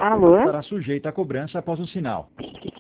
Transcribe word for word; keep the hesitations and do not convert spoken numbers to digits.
Alô? Estará sujeita à cobrança após o sinal.